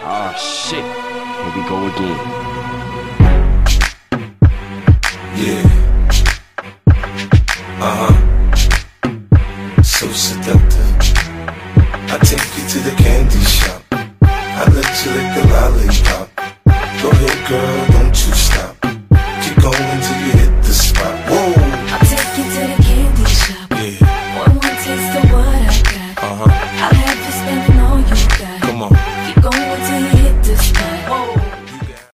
Oh shit, here we go again. Yeah. So seductive.